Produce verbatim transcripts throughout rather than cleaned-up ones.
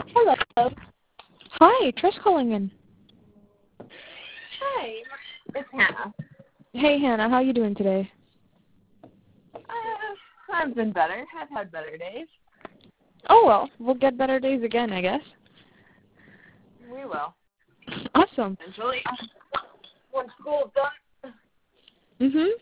Hello. Hi, Trish calling in. Hi, it's Hannah. Hey, Hannah, how you doing today? Uh, I've been better. I've had better days. Oh, well, we'll get better days again, I guess. We will. Awesome. Eventually. When school's done. Mhm.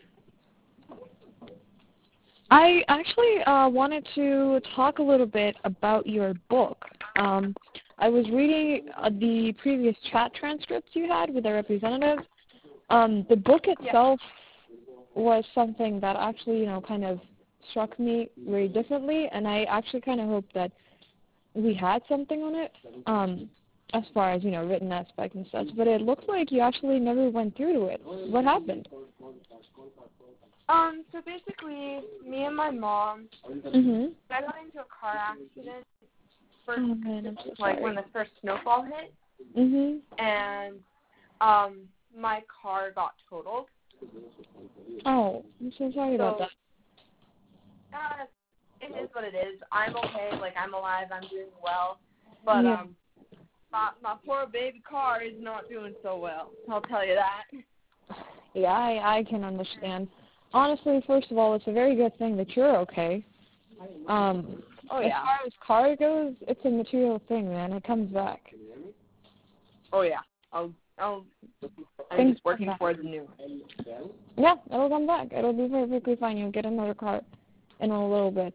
I actually uh, wanted to talk a little bit about your book. Um, I was reading uh, the previous chat transcripts you had with the representative. Um, the book itself yeah. was something that actually, you know, kind of struck me very differently, and I actually kind of hope that we had something on it, um, as far as, you know, written aspect and such, but it looks like you actually never went through to it. What happened? Um, so basically, me and my mom, Mhm. I got into a car accident first, oh, man, I'm so like sorry. when the first snowfall hit, Mhm. and um, my car got totaled. Oh, I'm so sorry so, about that. Uh, it is what it is. I'm okay. Like, I'm alive. I'm doing well. But Yeah. um, my, my poor baby car is not doing so well. I'll tell you that. Yeah, I, I can understand. Honestly, first of all, it's a very good thing that you're okay. Um, oh, as yeah. far as car goes, it's a material thing, man. It comes back. Oh, yeah. I'll, I'll, I'm Things just working towards a new one. Yeah, it'll come back. It'll be perfectly fine. You'll get another car in a little bit.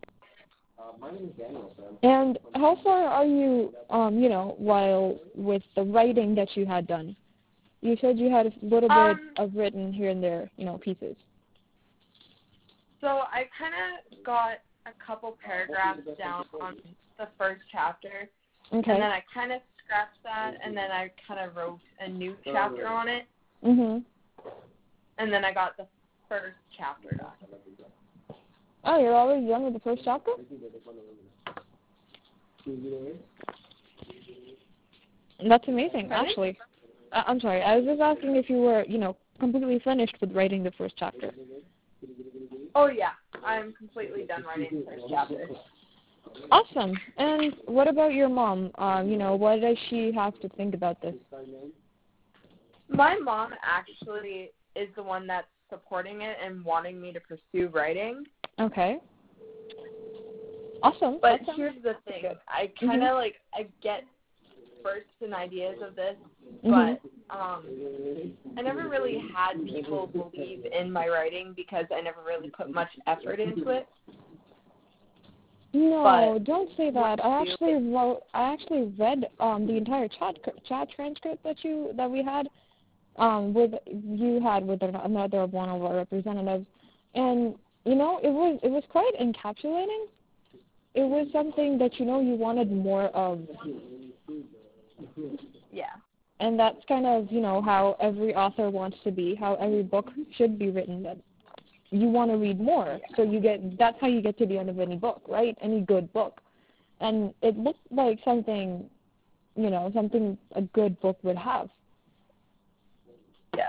And how far are you, um, you know, while with the writing that you had done? You said you had a little um, bit of written here and there, you know, pieces. So I kind of got a couple paragraphs down on the first chapter, Okay. and then I kind of scratched that, and then I kind of wrote a new chapter on it. Mhm. And then I got the first chapter done. Oh, you're already done with the first chapter? That's amazing, Pardon? actually. Uh, I'm sorry. I was just asking if you were, you know, completely finished with writing the first chapter. Oh, yeah. I'm completely done writing the first chapter. Awesome. And what about your mom? Um, you know, what does she have to think about this? My mom actually is the one that's supporting it and wanting me to pursue writing. Okay. Awesome. But awesome. here's the thing. I kind of, mm-hmm. like, I get bursts and ideas of this, mm-hmm. but um, I never really had people believe in my writing because I never really put much effort into it. No, but don't say that. I actually wrote. I actually read um, the entire chat chat transcript that you that we had um, with you had with another one of our representatives, and you know it was it was quite encapsulating. It was something that you know you wanted more of. Yeah. And that's kind of you know how every author wants to be, how every book should be written. That you want to read more, so you get. That's how you get to the end of any book, right? Any good book, and it looked like something, you know, something a good book would have. Yeah.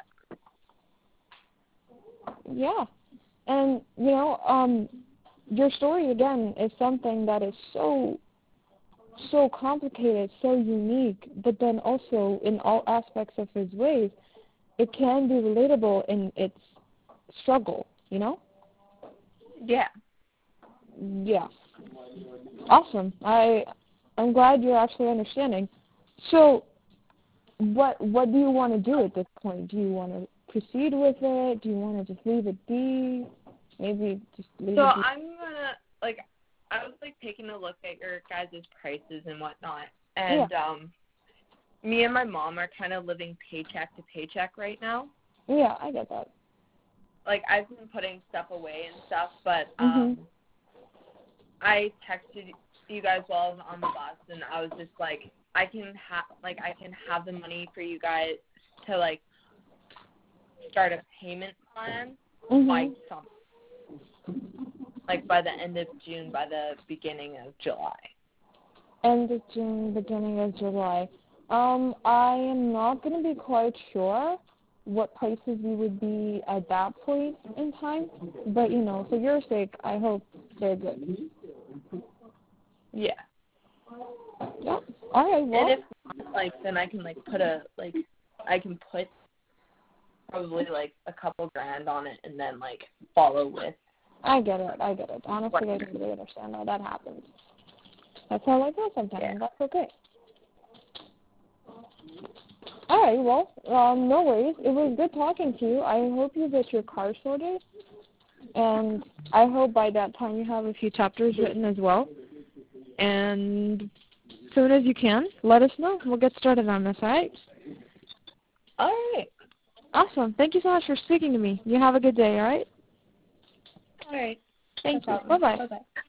Yeah, and you know, um, your story again is something that is so, so complicated, so unique, but then also in all aspects of his ways, it can be relatable in its struggle. You know. Yeah. Yeah. Awesome. I I'm glad you're actually understanding. So what what do you want to do at this point? Do you want to proceed with it? Do you want to just leave it be? Maybe just leave so it be. So I'm gonna like I was like taking a look at your guys' prices and whatnot, and yeah. um, me and my mom are kind of living paycheck to paycheck right now. Yeah, I get that. Like I've been putting stuff away and stuff, but um. Mm-hmm. I texted you guys while I was on the bus, and I was just like, I can have like I can have the money for you guys to like start a payment plan mm-hmm. by some like by the end of June, by the beginning of July. End of June, beginning of July. Um, I am not going to be quite sure what prices we would be at that point in time, but you know, for your sake, I hope they're good. Yeah. Yep. All right. Well. And if not, like, then I can like put a like I can put probably like a couple grand on it and then like follow with. I get it. I get it. Honestly, I totally understand how that happens. That's how I go sometimes. Yeah. That's okay. All right. Well, um, no worries. It was good talking to you. I hope you get your car sorted, and I hope by that time you have a few chapters written as well. And as soon as you can, let us know. We'll get started on this. All right. All right. Awesome. Thank you so much for speaking to me. You have a good day. All right. All right. Thank No you. problem. Bye bye. Bye-bye.